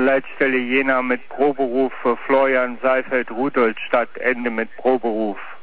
Leitstelle Jena mit Proberuf für Florian Seifeld, Rudolstadt, Ende mit Proberuf.